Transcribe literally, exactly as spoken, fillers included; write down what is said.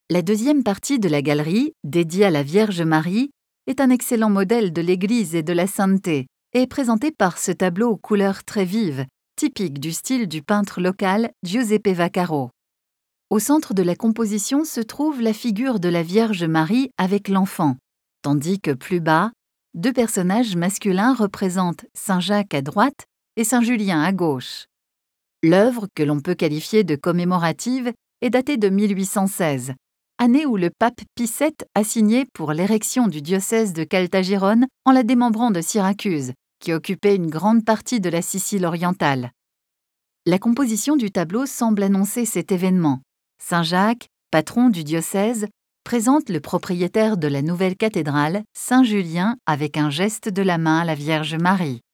La deuxième partie de la galerie, dédiée à la Vierge Marie, est un excellent modèle de l'Église et de la sainteté et est présentée par ce tableau aux couleurs très vives, typique du style du peintre local Giuseppe Vaccaro. Au centre de la composition se trouve la figure de la Vierge Marie avec l'enfant, tandis que plus bas, deux personnages masculins représentent Saint Jacques à droite et Saint Julien à gauche. L'œuvre, que l'on peut qualifier de commémorative, est datée de mille huit cent seize, année où le pape Pie sept a signé pour l'érection du diocèse de Caltagirone en la démembrant de Syracuse, qui occupait une grande partie de la Sicile orientale. La composition du tableau semble annoncer cet événement. Saint Jacques, patron du diocèse, présente le propriétaire de la nouvelle cathédrale, Saint Julien, avec un geste de la main à la Vierge Marie.